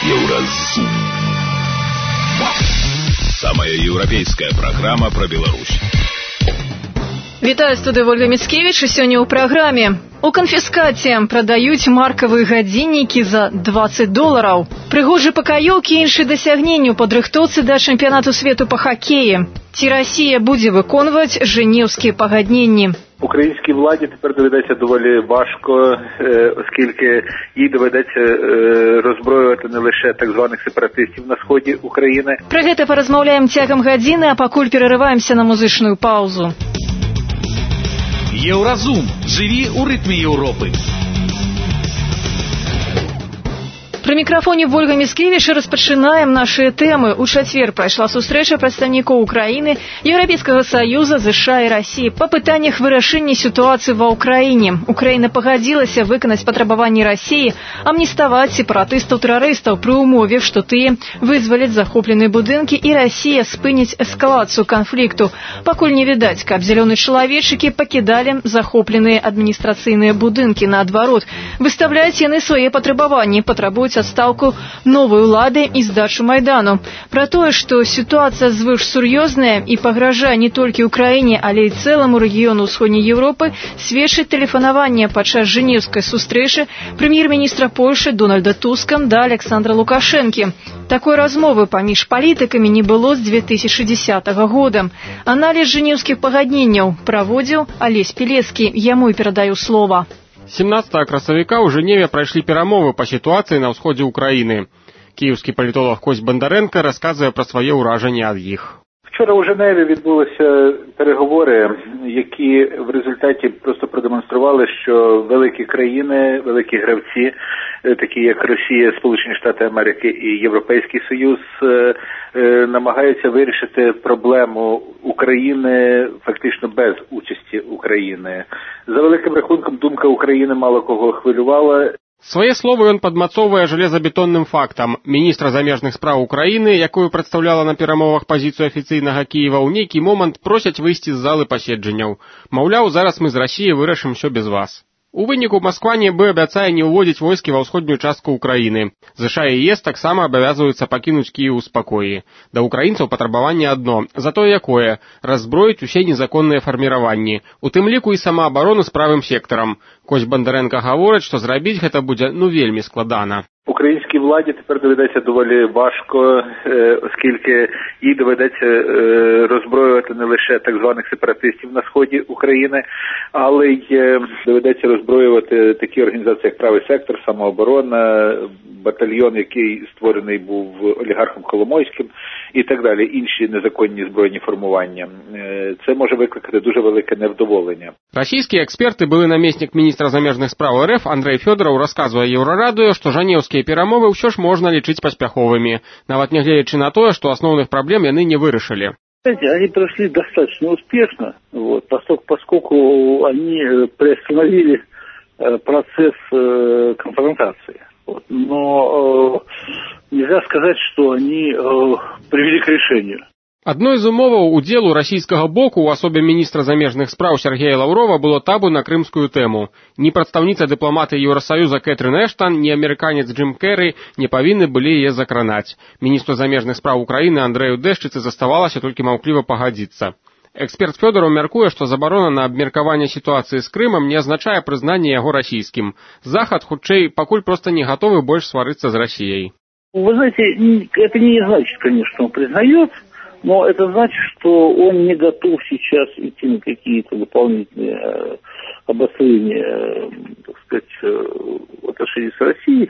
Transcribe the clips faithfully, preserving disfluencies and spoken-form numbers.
Еўразум. Самая еўрапейская праграма пра Беларусь. Вітаю, студыя Ольга Міцкевіч, і сёння ў праграме. У канфіскаце прадаюць маркавыя гадзіннікі за дваццаць долараў. Прыгожы пакаёўкі і іншыя дасягненні ў падрыхтоўцы да чэмпіянату свету па хакеі. Ці Расія будзе выконваць женевські пагадненні? Українській владі тепер доведеться доволі важко, оскільки їй доведеться роззброювати не лише так званих сепаратистів на сході України. Про гэта паразмаўляем цягам гадзіны, а пакуль перарываемся на музычную паузу. Еўразум. Жыві ў рытме Еўропы. При мікрафоне Ольга Міцкевіч распачынаем нашыя тэмы. У чацвер прайшла сустрэча прадстаўнікоў Украіны, Еўрапейскага Саюза, ЗША і Расіі па пытаннях вырашэння сітуацыі ва Ўкраіне. Украіна пагадзілася выканаць патрабаванні Расіі амніставаць сепаратыстаў-тэрарыстаў пры ўмове, што тыя вызваляць захопленыя будынкі і Расія спыніць эскалацыю канфлікту. Пакуль не відаць, каб зялёныя чалавечыкі пакідалі захопленыя адміністрацыйныя будынкі. Наадварот, выстаўляюць яны свае патрабаванні, патрабуюць адстаўку новай улады і здачу Майдану. Пра тое, што сітуацыя звыш сур'ёзная і пагражае не толькі Украіне, але і цэламу рэгіёну ўсходняй Еўропы, сведчыць тэлефанаванне падчас жэнеўскай сустрэчы прэм'ер-міністра Польшы Дональда Туска да Александра Лукашэнкі. Такой размовы паміж палітыкамі не было з дзве тысячы дзесятага года. Аналіз жэнеўскіх пагадненняў праводзіў Алесь Пілецкі. Яму і перадаю слова. семнадцатага красавіка ў Жэневе прайшлі перамовы па сітуацыі на ўсходзе Украіны. Кіеўскі палітолог Кось Бондаренко расказвае пра свае ўражанні ад іх. Вчора у Женеві відбулися переговори, які в результаті просто продемонстрували, що великі країни, великі гравці, такі як Росія, Сполучені Штати Америки і Європейський Союз, намагаються вирішити проблему України фактично без участі України. За великим рахунком, думка України мало кого хвилювала. Свае словы ён падмацоўвае жалезабетонным фактам. Міністра замежных спраў Украіны, якую прадстаўляла на перамовах пазіцыю афіцыйнага Кіева, ў нейкі момант просяць выйсці з залы паседжанняў. Маўляў, зараз мы з Расіі вырашым усё без вас. У выніку Масква нібы абяцае не ўводзіць войскі ва ўсходнюю частку Украіны. ЗША і ЕС таксама абавязваюцца пакінуць Кіеў у спакоі. Да ўкраінцаў патрабаванне адно, затое якое – раззброіць усе незаконныя фарміраванні, у тым ліку і самаабарону з правым сектарам. Кось Бондаренко гаворыць, што зрабіць гэта будзе ну вельмі складана. Українській владі тепер доведеться доволі важко, оскільки їй доведеться роззброювати не лише так званих сепаратистів на сході України, але й доведеться роззброювати такі організації, як Правий сектор, Самооборона, батальйон, який створений був олігархом Коломойським і так далі, інші незаконні збройні формування. Це може викликати дуже велике невдоволення. Расійскі експерт і былы намеснік міністра замежных спраў РФ Андрей Фёдоров расказвае Еўрарадыё, што жанеўскія перамовы ўсё ж можна лічыць паспяховымі, нават нягледзячы на тое, што асноўных праблем яны не вырашылі. Они прошли достаточно успешно, вот, поскольку, поскольку они приостановили процесс конфронтации. Вот, но э, нельзя сказать, что они э, привели к решению. Адной з умоваў удзелу расійскага боку ў асобе міністра замежных спраў Сергея Лаўрова было табу на крымскую тэму. Ні прадстаўніца дыпламаты Еўрасаюза Кэтрын Эштан, ні амерыканец Джим Керрі не павінны былі яе закранаць. Міністру замежных спраў Украіны Андрэю Дэшчыцы заставалася толькі маўкліва пагадзіцца. Эксперт Фёдоров мяркуе, што забарона на абмеркаванне сітуацыі з Крымам не азначае прызнанне яго расійскім. Захад, хутчэй, пакуль проста не гатовы больш сварыцца з Расіяй. Вы знаете, это не значит, конечно, он признает, но это значит, что он не готов сейчас идти на какие-то дополнительные э, обострения, э, так сказать, э, в отношении с Россией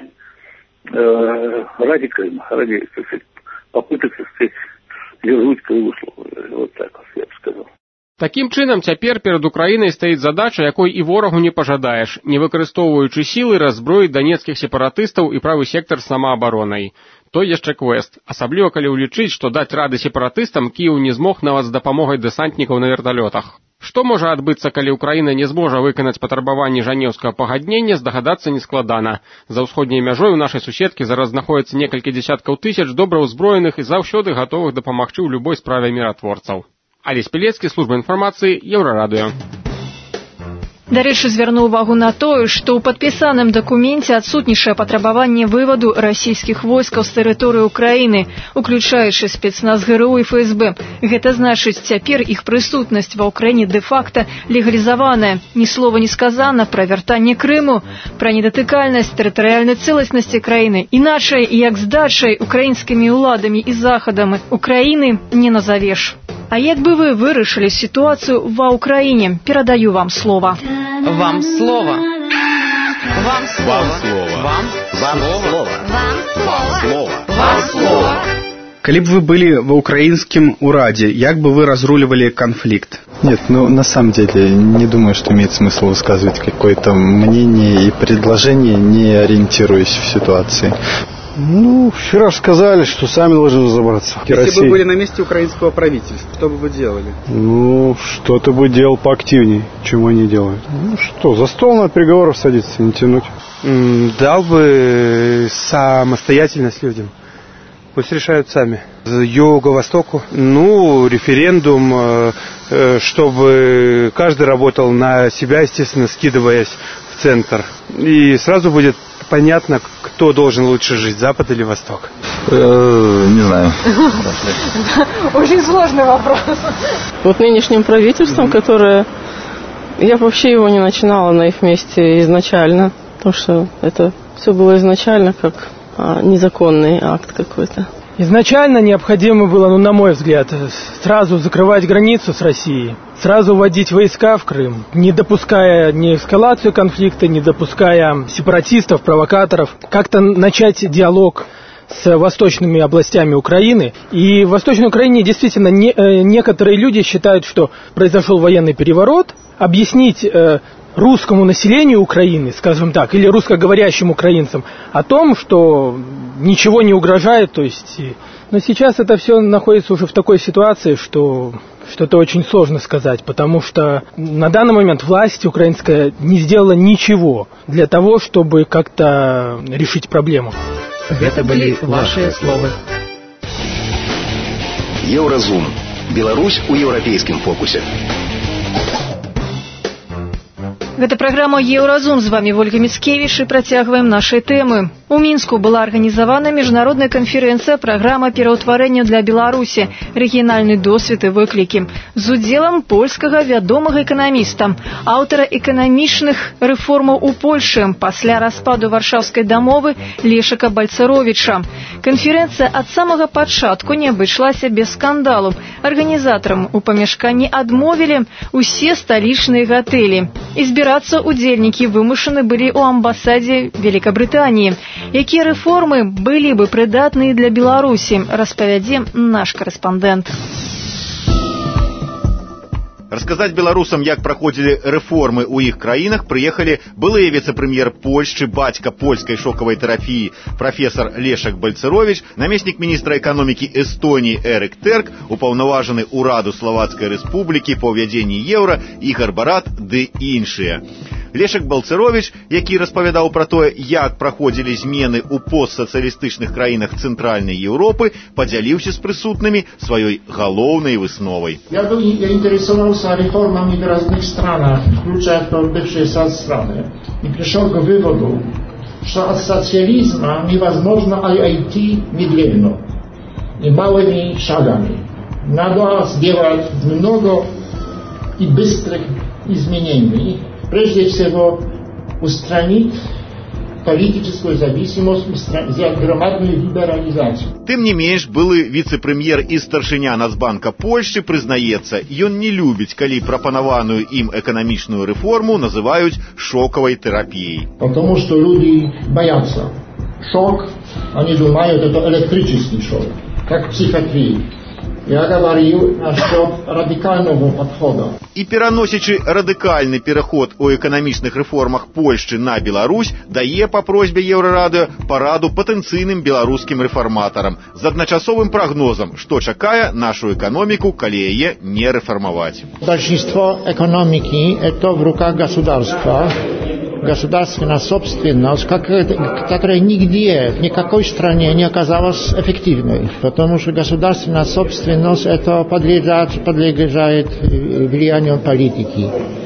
э, ради Крыма, ради, так сказать, попыток, так сказать, вернуть Крым условия. Вот так вот я бы сказал. Такім чынам, цяпер перад Украінай стаіць задача, якой і ворагу не пажадаеш, не выкарыстоўваючы сілы раззброіць данецкіх сепаратыстаў і правы сектар самаабаронай. То яшчэ квест, асабліва калі ўлічыць, што даць рады сепаратыстам Кіеў не змог нават з дапамогай дэсантнікаў на верталётах. Што можа адбыцца, калі Украіна не зможа выканаць патрабаванні жанеўскага пагаднення, здагадацца нескладана. За ўсходняй мяжой у нашай суседкі зараз знаходзіцца некалькі дзесяткаў тысяч добра ўзброеных і заўсёды гатовых дапамагчы ў любой справе міратворцаў. Алесь Пілецкі, служба інфармацыі, Еўрарадыё. Дарэчы, звярнуў увагу на тое, што ў падпісаным дакуменце адсутнічае патрабаванне вываду расійскіх войскаў з тэрыторыі Украіны, уключаючы спецназ ГРУ і ФСБ. Гэта значыць, цяпер іх прысутнасць ва ўкраіне дэ-факта легалізаваная. Ні слова не сказана пра вяртанне Крыму, пра недатыкальнасць тэрытарыяльнай цэласнасці краіны. Іначай, як здачай украінскімі ўладамі і захадам Украіны не назавеш. А як бы вы вырашылі ситуацию ва Украине? Передаю вам слово. Вам слово. Вам слово. Вам слово. Вам слово. Вам слово. Калі б вы были в украинском ураде, як бы вы разруливали конфликт? Нет, ну на самом деле не думаю, что имеет смысл высказывать какое-то мнение и предложение, не ориентируясь в ситуации. Ну, вчера же сказали, что сами должны разобраться. Если Россия... бы вы были на месте украинского правительства, что бы вы делали? Ну, что-то бы делал поактивнее, чем они делают. Ну что, за стол на переговоров садиться, не тянуть. М-м, дал бы самостоятельность людям. Пусть решают сами. Юго-востоку. Ну, референдум, чтобы каждый работал на себя, естественно, скидываясь в центр. И сразу будет понятно, кто должен лучше жить, Запад или Восток? Не знаю. Очень сложный вопрос. Вот нынешним правительством, которое... Я вообще его не начинала на их месте изначально, потому что это все было изначально как незаконный акт какой-то. Изначально необходимо было, ну, на мой взгляд, сразу закрывать границу с Россией, сразу вводить войска в Крым, не допуская ни эскалацию конфликта, не допуская сепаратистов, провокаторов, как-то начать диалог с восточными областями Украины. И в Восточной Украине действительно не, э, некоторые люди считают, что произошел военный переворот. Объяснить э, русскому населению Украины, скажем так, или русскоговорящим украинцам о том, что ничего не угрожает, то есть... Но сейчас это все находится уже в такой ситуации, что что-то очень сложно сказать, потому что на данный момент власть украинская не сделала ничего для того, чтобы как-то решить проблему. Это были ваши слова. Еўразум. Беларусь у еўрапейскім фокусе. Гэта праграма «Еўразум». З вами Ольга Мицкевич и працягваем наши темы. У Мінску была арганізавана міжнародная канферэнцыя «Праграма пераўтварэння для Беларусі. Рэгіянальны досвед і выклікі» з удзелам польскага вядомага эканаміста, аўтара эканамічных рэформаў у Польшы пасля распаду Варшаўскай дамовы Лешака Бальцаровіча. Канферэнцыя ад самага пачатку не абышлася без скандалу. Арганізатарам у памяшканні адмовілі усе сталічныя гатэлі. І збірацца удзельнікі вымушаны былі ў амбасадзе Великабрытаніі. Якія рэформы былі бы прыдатныя для Беларусі, распавядзе наш корэспандэнт. Расказаць беларусам, як праходзілі рэформы ў іх краінах, прыехалі былыя віцэ-прэм'ер Польшчы, бацька польскай шокавай тэрапіі прафесар Лешак Бальцаровіч, намеснік міністра эканомікі Эстоніі Эрык Тэрк, упаўнаважаны ўраду Славацкай рэспублікі па ўвядзенні еўра Ігар Барат ды іншыя. Лешак Бальцаровіч, які распавядаў пра тое, як праходзілі змены ў постсацыялістычных краінах Цэнтральнай Еўропы, подзяліўся з прысутнымі сваёй галоўнай высновай. Я был интересовался реформами в разных странах, включая бывшие соцстраны, и пришел к выводу, что от социализма невозможно идти медленно и малыми шагами. Надо сделать много и быстрых изменений. Прежде всего, устранить политическую зависимость, сделать громадную либерализацию. Тым не менш, былы віцэ-прэм'ер і старшыня Нацбанка Польшчы прызнаецца, ён не любіць, калі прапанаваную ім эканамічную рэформу называюць шокавай тэрапіяй. Потому что люди боятся. Шок, они думают, это электрический шок, как психотрия. Я говорил насчет радикального подхода. І пераносячы радыкальны пераход у эканамічных рэформах Польшчы на Беларусь, дае па просьбе Еўрарадыё параду патэнцыйным беларускім рэфарматарам з адначасовым прагнозам, што чакае нашу эканоміку, калі яе не рэфармаваць. Большинство экономики это в руках государства. Государственная собственность, которая нигде, в никакой стране не оказалась эффективной, потому что государственная собственность это подлежит, подлежит влиянию политики.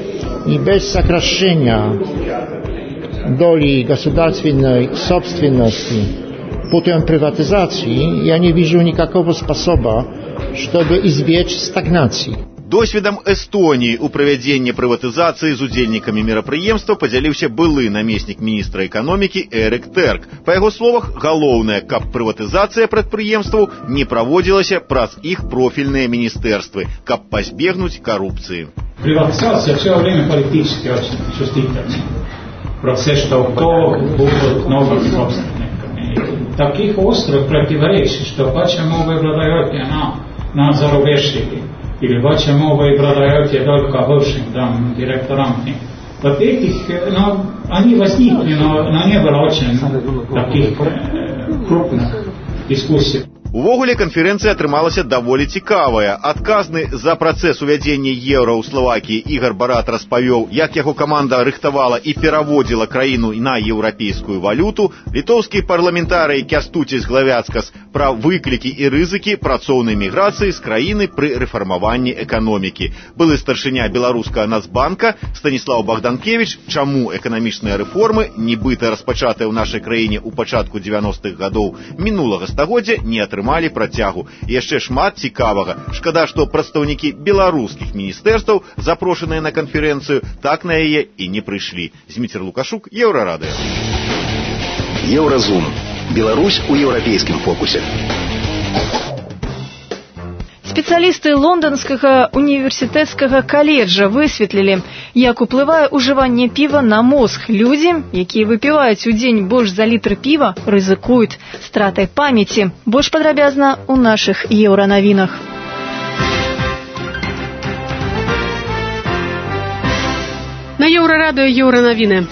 и без сокращения доли государственной собственности путем приватизации я не вижу никакого способа, чтобы избежать стагнации. Досведам Эстонии у правядзення прыватызацыі з удзельнікамі мерапрыемства падзяліўся былы намеснік міністра эканомікі Эрик Терк. Па яго словах, галоўнае, каб прыватызацыя прадпрыемстваў не праводзілася праз іх профільныя міністэрствы, каб пазбегнуць карупцыі. Приватизация все время политически очень чувствительный процесс, что кто будет новым собственником. Таких острых противоречий, что почему вы продаете на, на зарубежье, или почему вы продаете только бывшим там, директорам. Вот этих, ну, они возникли, но, но не было очень таких э, крупных дискуссий. Увогуле канферэнцыя атрымалася даволі цікавая. Адказны за працэс увядзення еўра ў Славакіі Ігар Барат распавёў, як яго каманда рыхтавала і пераводзіла краіну на еўрапейскую валюту. Літоўскі парламентарый Кястуціс Главяцкас пра выклікі і рызыкі працоўнай міграцыі з краіны пры рэфармаванні эканомікі. Былы старшыня беларускага Нацбанка Станіслаў Богданкевич, чаму эканамічныя рэформы, нібыта распачатыя ў нашай краіне ў пачатку дзевяностых гадоў мінулага стагоддзя, не атрымалі атрымалі працягу. І яшчэ шмат цікавага. Шкада, што прадстаўнікі беларускіх міністэрстваў, запрошаныя на канферэнцыю, так на яе і не прыйшлі. Зміцер Лукашук, Еўрарадыё. Еўразум. Беларусь у еўрапейскім фокусе. Спецыялісты лонданскага універсітэцкага каледжа высветлілі, як уплывае ўжыванне піва на мозг. Людзі, якія выпіваюць у дзень больш за літр піва, рызыкуюць стратай памяці. Больш падрабязна ў нашых еўранавінах. На Еўрарадыё еўранавіны.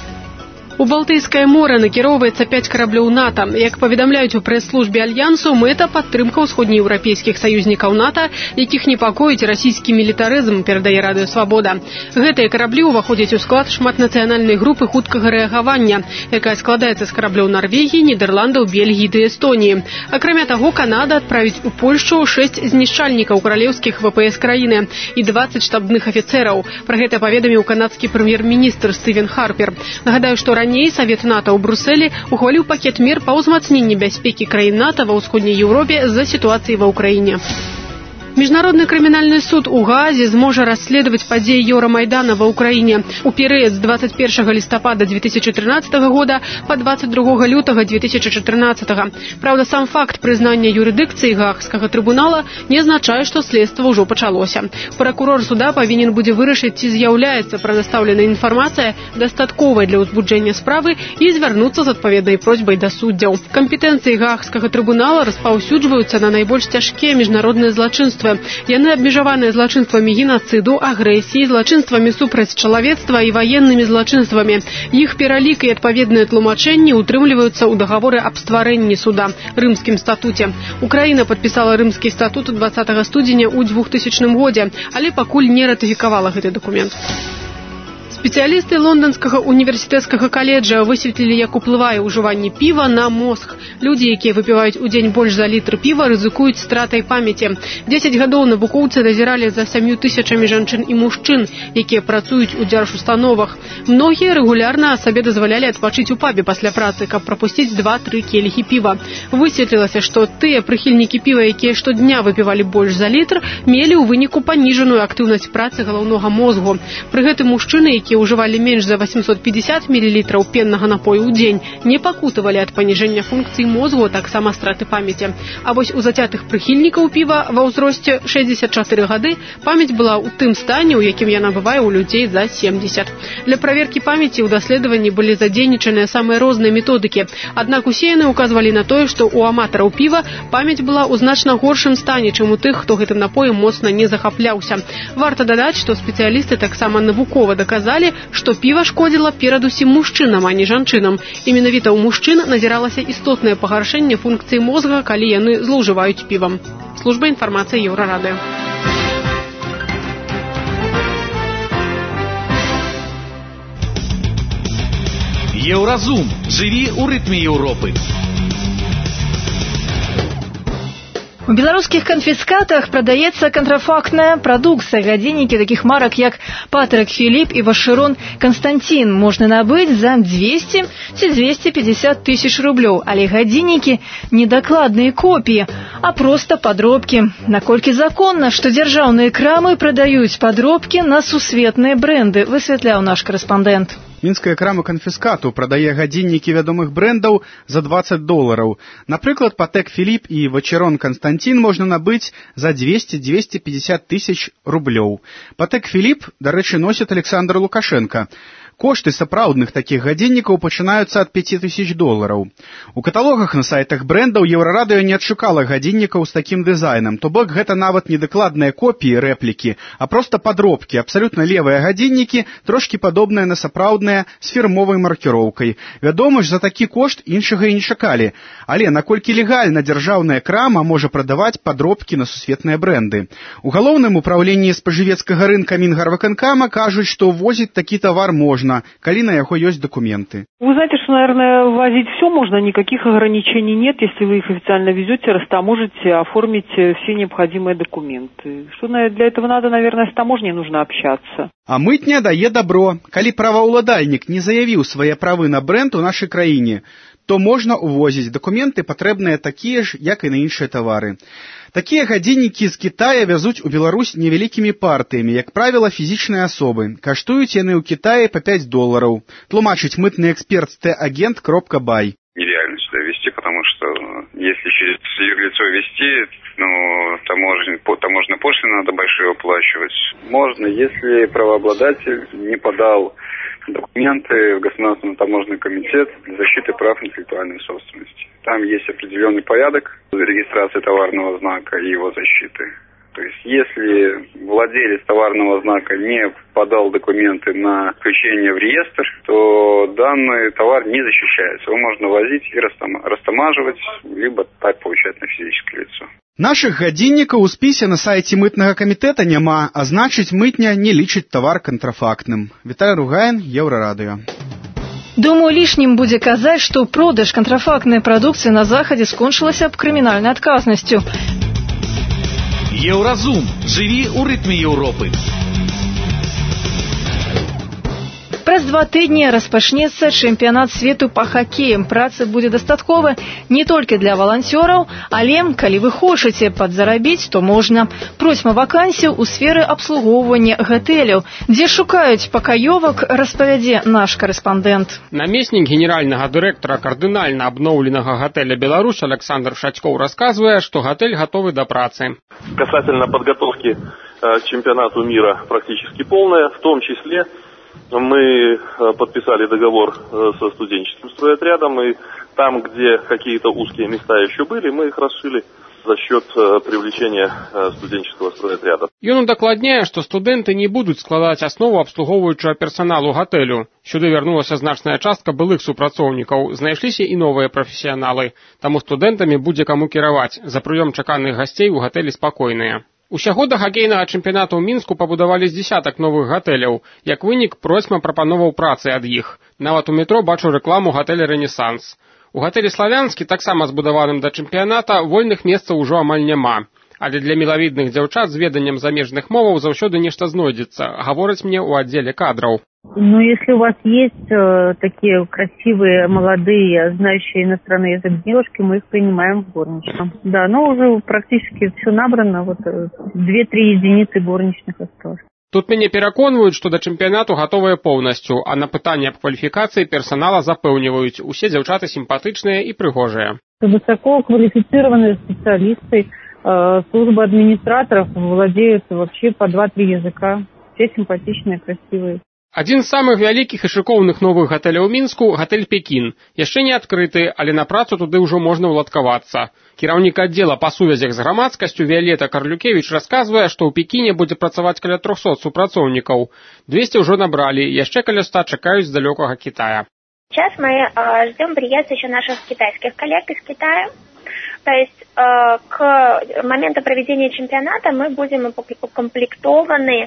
У Балтыйскае мора накіроўваецца пяць караблёў НАТО. Як паведамляюць у прэс-службе Альянсу, мэта падтрымка ўсходнееўрапейскіх саюзнікаў НАТО, якіх непакоіць расійскі мілітарызм, перадае Радыё Свабода. Гэтыя караблі ўваходзяць у склад шматнацыянальнай групы хуткага рэагавання, якая складаецца з караблёў Нарвегіі, Нідерландаў, Бельгіі ды Эстоніі. Акрамя таго, Канада адправіць у Польшчу шэсць знішчальнікаў каралеўскіх ВПС краіны і дваццаць штабных афіцэраў. Пра гэта паведаміў канадскі прэм'ер-міністр Стывен Харпер. Нагадаю, што раней Савет НАТО ў Брусэлі ухваліў пакет мер па ўзмацненні бяспекі краін НАТО ва ўсходняй Еўропе з-за сітуацыі ва ўкраіне. Міжнародны крымінальны суд у Гаазе зможа расследаваць падзеі Еўрамайдана ва ўкраіне у перыяд з двадцать первого лістапада две тысячи тринадцатого года па двадцать другого лютага две тысячи четырнадцатого. Праўда, сам факт прызнання юрысдыкцыі Гаагскага трыбунала не азначае, што следства ўжо пачалося. Пракурор суда павінен будзе вырашыць, ці з'яўляецца прадастаўленая інфармацыя дастатковай для ўзбуджэння справы і звярнуцца з адпаведнай просьбай да суддзяў. Кампетэнцыі Гаагскага трыбунала распаўсюджваюцца на найбольш цяжкія міжнародныя злачынствы. Яны абмежаваныя злачынствамі геноциду, агрэсіі, злачынствамі супраць чалавецтва і ваеннымі злачынствамі. Іх пералік і адпаведныя тлумачэнні утрымліваюцца ў дагаворы аб стварэнні суда, Рымскім статуце. Украіна падпісала Рымскі статут двадцатого студзеня ў двухтысячным годзе, але пакуль не ратыфікавала гэты дакумент. Спецыялісты лонданскага універсітэцкага каледжа высветлілі, як уплывае ўжыванне піва на мозг. Людзі, якія выпіваюць у дзень больш за літр піва, рызыкуюць стратай памяці. дзесяць гадоў навукоўцы назіралі за сямю тысячамі жанчын і мужчын, якія працуюць у дзяржустановах. Многія рэгулярна сабе дазвалялі адпачыць у пабе пасля працы, каб прапусціць два-тры келіхі піва. Высветлілася, што тыя прыхільнікі піва, якія штодня выпівалі больш за літр, мелі ў выніку паніжаную актыўнасць працы галаўнога мозгу. Пры гэтым мужчыны, якія ўжывалі менш за восемьсот пятьдесят миллилитров пеннага напою ў дзень, не пакутавалі ад паніжэння функцый мозгу, таксама страты памяці. А вось у зацятых прыхільнікаў піва ва ўзросце шэсцьдзесят чатыры гады памяць была ў тым стане, у якім яна бывае ў людзей за семьдесят. Для праверкі памяці ў даследаванні былі задзейнічаныя самыя розныя методыкі. Аднак усе яны указвалі на тое, што ў аматараў піва памяць была ў значна горшым стане, чым у тых, хто гэтым напоем моцна не захапляўся. Варта дадаць, што спецыялісты таксама навукова даказалі, што піва шкодзіла перадусім мужчынам, а не жанчынам. І менавіта ў мужчын назіралася істотнае пагаршэнне функцыі мозга, калі яны злоўжываюць півам. Служба інфармацыі Еўрарадыё. Еўразум. Жыві ў рытме Еўропы. У белорусских конфискатах продается контрафактная продукция. Гадзіннікі таких марок, як Патрик Филипп и Вашерон Константин, можно набыть за двести - двести пятьдесят тысяч рублей. Але гадзіннікі не докладные копии, а просто подробки. Наколькі законно, что державные крамы продают подробки на сусветные бренды, высветлял наш корреспондент. Мінская крама канфіскату прадае гадзіннікі вядомых брэндаў за двадцать долараў. Напрыклад, Патрик Филипп і Вашерон Константин можна набыць за двести - двести пятьдесят тысяч рублёў. Патрик Филипп, дарэчы, носіць Александр Лукашенко. Кошты сапраўдных такіх гадзіннікаў пачынаюцца ад пяти тысяч долараў. У каталогах на сайтах брэндаў Еўрарадыё не адшукала гадзіннікаў з такім дызайнам, то бок гэта нават не дакладныя копіі, рэплікі, а проста падробкі, абсалютна левыя гадзіннікі, трошкі падобныя на сапраўдныя з фірмовай маркіроўкай. Вядома ж, за такі кошт іншага і не чакалі. Але наколькі легальна дзяржаўная крама можа прадаваць падробкі на сусветныя брэнды? У галоўным упраўленні спажывецкага рынка Мінгарвыканкама кажуць, што ўвозіць такі тавар можна, коли на яго есть документы. Вы знаете, что, наверное, возить все можно, никаких ограничений нет. Если вы их официально везете, растаможите, оформите все необходимые документы. Что для этого надо, наверное, с таможней нужно общаться. А мытня дае добро. Коли правоуладальник не заявил свои правы на бренд у нашей краине, то можно увозить. Документы патрэбныя такие ж, як и на іншыя товары. Такія гадзіннікі з Китая вязуць у Беларусь невялікімі партыямі, як правіла, фізічныя асобы. Каштуюць яны ў Китае по пять долларов. Тлумачыць мытны эксперт Т-агент кропка бай. Нереально сюда везти, потому что если через юрлицо везти, ну, таможня, таможенная пошлина надо большие оплачивать. Можно, если правообладатель не подал документы в Государственный таможенный комитет для защиты прав интеллектуальной собственности. Там есть определенный порядок регистрации товарного знака и его защиты. То есть, если владелец товарного знака не подал документы на включение в реестр, то данный товар не защищается. Его можно возить и растамаживать, либо так получать на физическое лицо. Нашых гадзіннікаў у спісе на сайце мытнага камітэта няма, а значыць мытня не лічыць тавар кантрафактным. Віталий Ругаін, Еўрарадыё. Думаю, лишним будет казать, что продаж контрафактной продукции на Заходе скончился б криминальной отказностью. Еўразум. Живи у ритме Европы. Праз два тыдні распачнецца чэмпіянат свету па хакеі. Працы будзе дастаткова не толькі для валанцёраў, але, калі вы хочаце падзарабіць, то можна. Просьма вакансій у сферы абслугоўвання гэтэляў. Дзе шукаюць пакаёвак, распавядзе наш карэспандэнт. Намеснік генеральнага дырэктара кардынальна абноўленага гэтэля «Беларусь» Александр Шацькоў рассказывае, што гэтэль готовы да працы. Касательно подготовки к чемпионату мира практически полная, в том числе мы подписали договор со студенческим стройотрядом, и там, где какие-то узкие места еще были, мы их расшили за счет привлечения студенческого стройотряда. Ён удакладняе, што студэнты не будуць складаць аснову абслугоўваючага персаналу гатэлю. Сюды вярнулася значная частка былых супрацоўнікаў, знайшліся і новыя прафесіяналы. Таму студэнтамі будзе каму кіраваць. За прыём чаканых гасцей у гатэлі спакойныя. Усяго да хакейнага чэмпіянату ў Мінску пабудавалі з дзесятак новых гатэляў. Як вынік, процьма прапановаў працы ад іх. Нават у метро бачу рэкламу гатэля «Рэнесанс». У гатэлі «Славянскі», таксама збудаваным да чэмпіяната, вольных месцаў ужо амаль няма. Але для мілавідных дзяўчат з веданнем замежных моваў заўсёды нешта знойдзецца, гавораць мне ў аддзеле кадраў. Ну, если у вас есть э, такие красивые, молодые, знающие иностранный язык девушки, мы их принимаем в горничном. Да, но уже практически все набрано, вот две-три единицы горничных осталось. Тут мяне пераконваюць, што да чэмпіянату гатовыя поўнасцю, а на пытанне аб кваліфікацыі персанала запэўніваюць, усе дзяўчаты сімпатычныя і прыгожыя. Высококвалифицированные специалисты, э, служба администраторов владеют вообще по два-три языка. Все симпатичные, красивые. Адзін з самых вялікіх і шыкоўных новых гатэляў Мінску – гатэль «Пекін». Яшчэ не адкрыты, але на працу туды ўжо можна ўладкавацца. Кіраўнік аддзела па сувязях з грамадскасцю Віолета Карлюкевіч расказвае, што ў Пекіне будзе працаваць каля трохсот супрацоўнікаў. двесце ўжо набралі, яшчэ каля ста чакаюць з далёкага Китая. Сейчас мы э, ждем приезда еще наших китайских коллег из Китая. То есть э, к моменту проведения чемпионата мы будем укомплектованы э,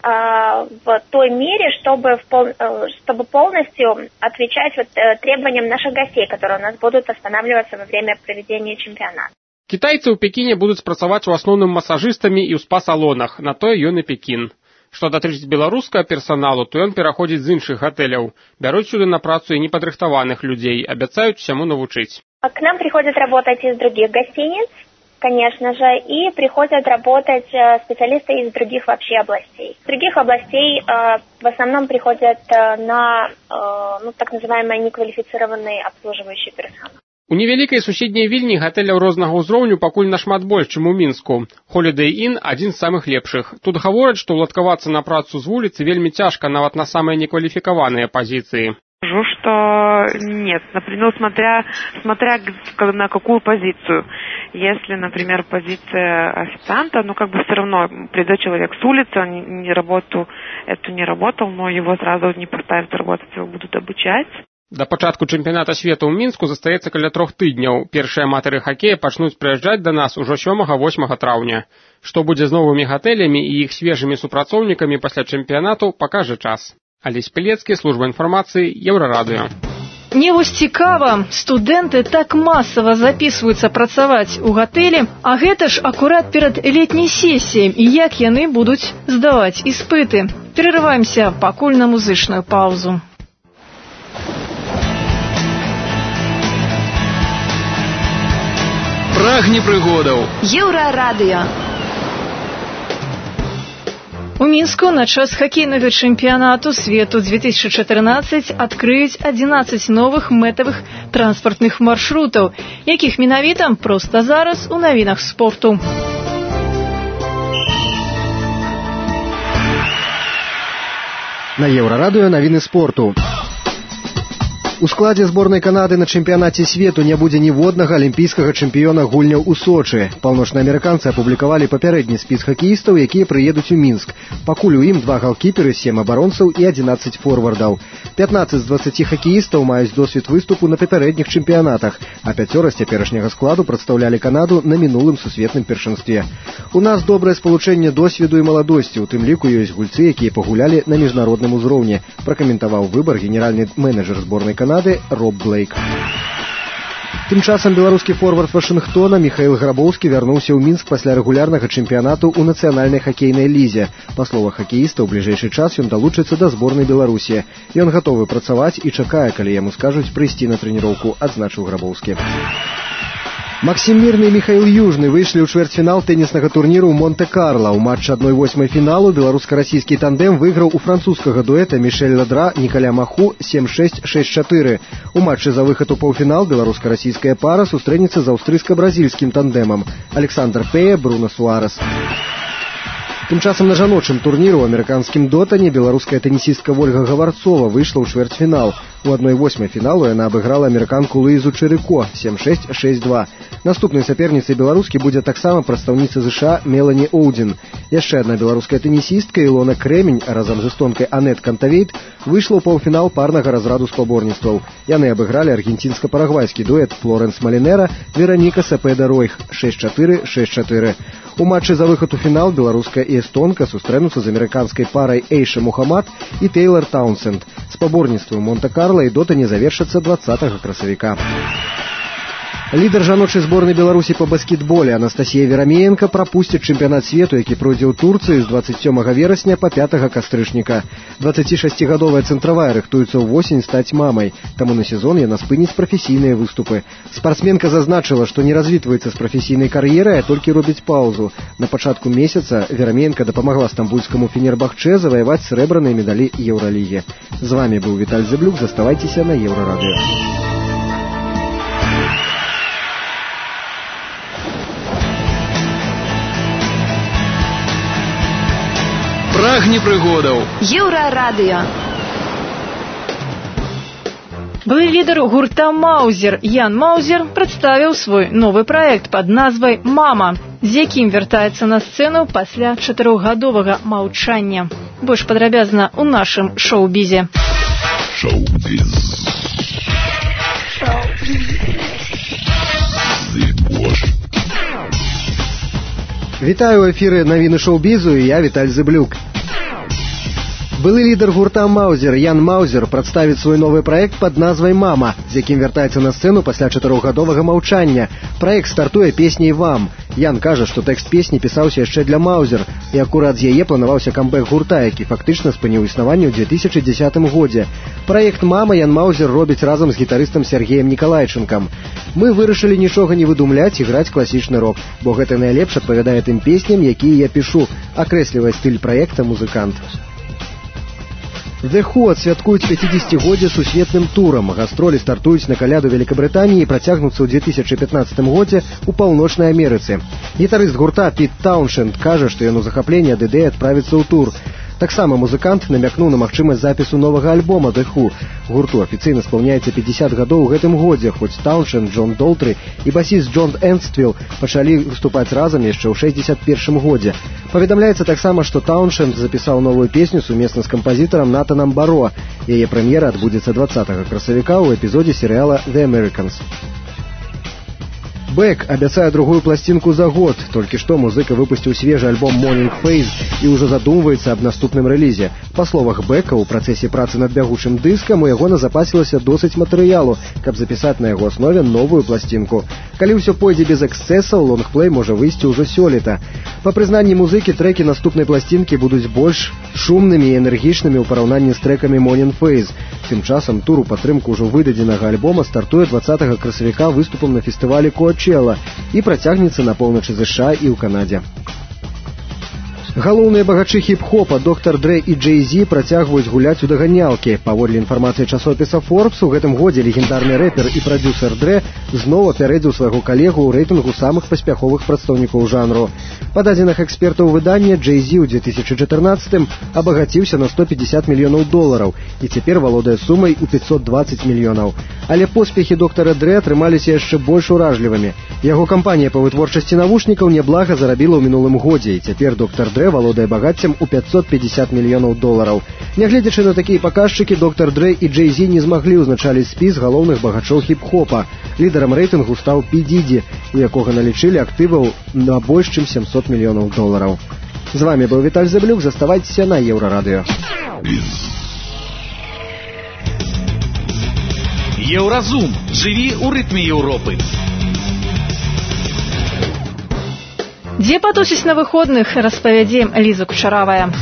в той мере, чтобы, в пол, э, чтобы полностью отвечать вот, э, требованиям наших гостей, которые у нас будут останавливаться во время проведения чемпионата. Китайцы ў Пекіне будуць працаваць у асноўным масажыстамі і ў спа-салонах, на тое ён і Пекін. Што датычыць беларускага персаналу, то ён пераходзіць з іншых гатэляў. Бяруць сюды на працу і непадрыхтаваных людзей, абяцаюць всяму навучыць. К нам приходят работать из других гостиниц, конечно же, и приходят работать специалисты из других вообще областей. Из других областей э, в основном приходят э, на э, ну, так называемый неквалифицированный обслуживающий персонал. У невялікай суседняй Вільні гатэляў рознага ўзроўню пакуль нашмат больш, чым у Мінску. Holiday Inn – адзін з самых лепшых. Тут гавораць, што ўладкавацца на працу з вуліцы вельмі цяжка нават на самыя некваліфікаваныя пазіцыі. Скажу, что нет, например, ну, смотря, смотря на какую позицию. Если, например, позиция официанта, ну, как бы все равно придет человек с улицы, он не работу эту не работал, но его сразу не поставят работать, его будут обучать. Да пачатку чэмпіяната свету ў Мінску застаецца каля трох тыдняў. Першыя аматары хакея пачнуць прыязджаць да нас ужо сёмага-восьмага траўня. Што будзе з новымі гатэлямі і іх свежымі супрацоўнікамі пасля чэмпіянату, пакажа час. Алесь Пілецкі, служба інфармацыі, Еўрарадыё. Мне вось цікава, студэнты так масава запісваюцца працаваць у гатэлі, а гэта ж акурат перад летняй сесіяй, і як яны будуць здаваць іспыты. Перарываемся пакуль на музычную паўзу. Прагні прыгодаў. Еўрарадыё. У Мінску на час хакейнага чэмпіянату свету две тысячи чатырнаццаць адкрыюць адзінаццаць новых мэтавых транспартных маршрутаў, якіх менавіта проста зараз у навінах спорту. На Еўрарадыё навіны спорту. У складзе зборнай Канады на чэмпіянаце свету не будзе ніводнага алімпійскага чэмпіёна гульняў у Сочы. Паўночнаамерыканцы апублікавалі папярэдні спіс хакеістаў, якія прыедуць у Мінск. Пакуль у ім два галкіперы, сем абаронцаў і адзінаццаць форвардаў. пятнаццаць з дваццаці хакеістаў маюць досвед выступу на папярэдніх чэмпіянатах, а пяцёра з цяперашняга складу прадстаўлялі Канаду на мінулым сусветным першынстве. У нас добрае спалучэнне досведу і маладосці, у тым ліку ёсць гульцы, якія пагулялі на міжнародным узроўні, пракаментаваў выбар генеральны менеджер зборнай Канады Роб Блейк. Тым часам беларускі форвард Вашынгтона Міхаіл Грабоўскі вярнуўся ў Мінск пасля рэгулярнага чэмпіянату ў нацыянальнай хакейнай лізе. Па словах хакеіста, у бліжэйшы час ён далучыцца да зборнай Беларусі. Ён гатовы працаваць і чакае, калі яму скажуць прыйсці на трэніроўку, адзначыў Грабоўскі. Максим Мирны и Михаил Южный вышли ў чвэрцьфінал тенніснага турніру ў Монте-Карло. У матчы адной восьмай фіналу беларуска-расійскі тандем выйграў у французскага дуэта Мишель Ладра Николя Маху сем шэсць шэсць чатыры. У матчы за выхад у паўфінал беларуска-расійская пара сустрэнецца з аўстрыйска-бразільскім тандемам Александр Пея, Бруно Суарес. Тым часам на жаночым турніру ў амерыканскім дотане беларуская тэнісістка Вольга Гаварцова выйшла ў чвэрцьфінал. У адной восьмай фіналу яна абыграла амерыканку Луізу Чырыко сем шэсць шэсць два. Наступнай саперніцай беларускі будзе таксама прадстаўніца ЗША Мелані Оудзін. Яшчэ адна беларуская тэнісістка Ілона Крэмень разам з эстонкай Анет Кантавейт выйшла ў паўфінал парнага разраду спаборніцтваў. Яны абыгралі аргенцінска-парагвайскі дуэт Флоренс Малінера Вераніка Сапеда Ройх шэсць чатыры шэсць чатыры. У матчы за выхад у фінал беларуская і эстонка сустрэнуцца з амерыканскай парай Эйша Мухаммад і Тейлор Таунсенд. Спаборніцтвы ў Монте-Карло і дотане завершацца дваццатага красавіка. Лідар жаночай зборнай Беларусі па баскетболе Анастасія Верамеенка прапусціць чэмпіянат свету, які пройдзе ў Турцыі з дваццаць сёмага верасня па пятага кастрычніка. дваццацішасцігадовая цэнтравая рыхтуецца ўвосень стаць мамай, таму на сезон яна спыніць прафесійныя выступы. Спартсменка зазначыла, што не развітваецца з прафесійнай кар'ерай, а толькі робіць паўзу. На пачатку месяца Верамеенка дапамагла стамбульскаму Фенербахчэ заваяваць срэбраныя медалі Еўралігі. З вамі быў Віталь Зэблюк, заставайцеся на Еўрарадыё. Прагні прыгодаў. Еўрарадыё. Былы лідар гурта «Маузер» Ян Маузер прадставіў свой новы праект пад назвай «Мама», з якім вяртаецца на сцэну пасля чатырохгадовага маўчання. Больш падрабязна ў нашым шоу-бізе. Шоу-біз. Вітаю ў эфіры навіны шоу-бізу, і я Віталь Зэблюк. Былы лідар гурта «Маузер» Ян Маузер прадставіць свой новы праект пад назвай «Мама», з якім вяртаецца на сцэну пасля чатырохгадовага маўчання. Праект стартуе песняй «Вам». Ян кажа, што тэкст песні пісаўся яшчэ для «Маузер», і акурат з яе планаваўся камбэк гурта, які фактычна спыніў існаванне ў две тысячы дзесятым годзе. Праект «Мама» Ян Маузер робіць разам з гітарыстам Сергеем Нікалайчынкам. Мы вырашылі нічога не выдумляць і граць класічны рок, бо гэта найлепш адпавядае тым песням, якія я пішу, акрэслівае стыль праекта музыкант. The Who адсвяткуюць пяцідзесяцігоддзе сусветным турам. Гастролі стартуюць на каляду Великабрытаніі і працягнуцца ў две тысячы пятнаццатым годзе ў Паўночнай Амерыцы. Гітарыст гурта Піт Тауншенд кажа, што ён у захапленні ад ідэі адправіцца ў тур. Таксама музыкант намякнуў на магчымасць запісу новага альбома The Who. Гурту афіцыйна спаўняецца пятьдесят гадоў у гэтым годзе, хоць Тауншенд, Джон Долтры і басіст Джон Энствилл пачалі выступаць разам яшчэ ў шэсцьдзесят першым годзе. Паведамляецца таксама, што Тауншенд запісаў новую песню сумесна з кампазітарам Натанам Баро. Яе прэм'ера адбудзецца двадцатага красавіка ў эпізодзе серыяла The Americans. Бэк абяцае другую пласцінку за год. Толькі што музыка выпусціў свежы альбом Morning Phase і ўжо задумваецца аб наступным рэлізе. Па словах Бэка, у працэсе працы над бягучым дыскам у яго назапасілася досыць матэрыялу, каб запісаць на яго аснове новую пласцінку. Калі ўсё пойдзе без эксцэсаў, лонгплей можа выйсці ўжо сёлета. Па прызнанні музыкі, трэкі наступнай пласцінкі будуць больш шумнымі і энергічнымі ў параўнанні з трэкамі Morning Phase. Тым часам тур у падтрымку ўжо выдадзенага альбома стартуе двадцатага красавіка выступам на фестывалі Коачела і працягнецца на поўначы ЗША і ў Канадзе. Галоўныя багачы хіп-хопа доктар Дрэ і Джей-Зі працягваюць гуляць у даганялкі. Паводле інфармацыі часопіса Forbes, у гэтым годзе легендарны рэпер і прадзюсер Дрэ зноў апярэдзіў свайго калегу ў рэйтынгу самых паспяховых прадстаўнікоў жанру. Па дадзеных экспертаў выдання, Джей-Зі ў две тысячы чатырнаццатым абагаціўся на сто пятьдесят мільёнаў долараў і цяпер валодае сумай у пятьсот двадцать мільёнаў. Але поспехі доктара Дрэ атрымаліся яшчэ больш уражлівымі. Яго кампанія па вытворчасці навушнікаў няблага зарабіла ў мінулым годзе, і цяпер доктар Дрэ валодае багаццем у пятьсот пятьдесят мільёнаў долараў. Нягледзячы на такія паказчыкі, доктар Дрэ і Джей-Зі не змаглі ўзначаліць спіс галоўных багачоў хіп-хопа. Лідарам рэйтынгу стаў Пі Діді, у якога налічылі актываў на больш чым сямсот мільёнаў долараў. З вами быў Віталь Зэблюк, заставайцеся на Еўрарадыё. Еўразум. Жыві ў рытме Еўропы. Дзе патусіць на выходных, распавядзе Ліза Кучаравая.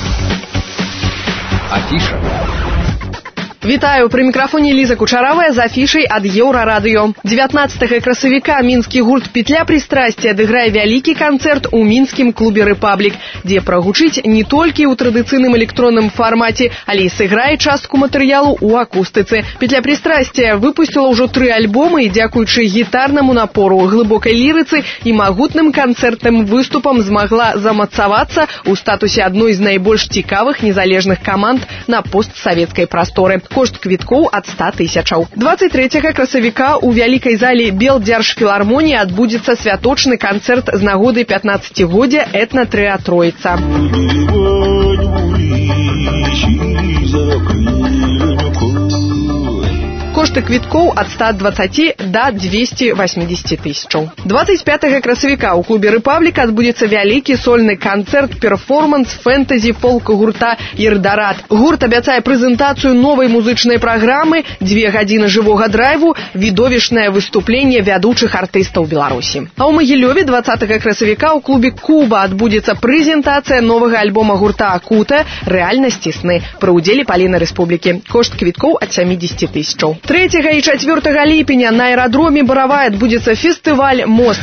Афіша. Вітаю, пры мікрафоне Ліза Кучаравая з афішай ад Еўрарадыё. дзевятнаццатага красавіка мінскі гурт «Петля прыстрасця» адыграе вялікі канцэрт у мінскім клубе «Рэпаблік», дзе прагучыць не толькі ў традыцыйным электронным фармаце, але і сыграе частку матэрыялу ў акустыцы. «Петля прыстрасця» выпусціла ўжо тры альбомы і, дзякуючы гітарнаму напору, глыбокай лірыцы і магутным канцэртным выступам змагла замацавацца ў статусе адной з найбольш цікавых незалежных каманд на постсавецкай прасторы. Кошт квіткоў ад ста тысячаў. дваццаць трэцяга красавіка ў вялікай зале Белдзяржфілармоніі адбудзецца святочны канцэрт з нагоды пятнаццацігоддзя этна-трыа «Троіца». Кошты квіткоў ад ста дваццаці да дзвесце васьмідзесяці тысячаў. дваццаць пятага красавіка ў клубе «Рэпаблік» адбудзецца вялікі сольны канцэрт-перформанс фэнтэзі-фолк гурта «Ердарат». Гурт абяцае прэзентацыю новай музычнай праграмы, дзве гадзіны жывога драйву, відовішнае выступленне вядучых артыстаў Беларусі. А ў Магілёве дваццатага красавіка ў клубе «Куба» адбудзецца прэзентацыя новага альбома гурта «Акута» «Рэальнасці сны» пры ўдзеле Паліны Рэспублікі. Кошт квіткоў ад сямідзесяці тысячаў. трэцяга і чацвёртага ліпеня на аэрадроме Баравай адбудзецца фестываль «Мост».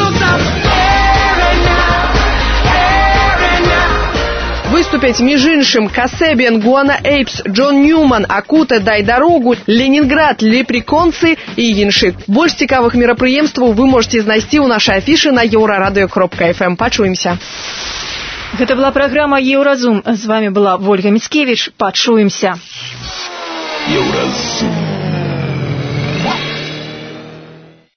Выступяць між іншым Касэбіан, Гуана Эйпс, Джон Ньюман, Акута, Дай дарогу, Ленінград, Лепреконцы і іншых. Больш цікавых мерапрыемстваў вы можете знайсці ў нашай афішы на еўрарадыё кропка эф эм. Пачуемся. Гэта была праграма «Еўразум». З вами была Вольга Міцкевіч. Пачуемся. Еўразум.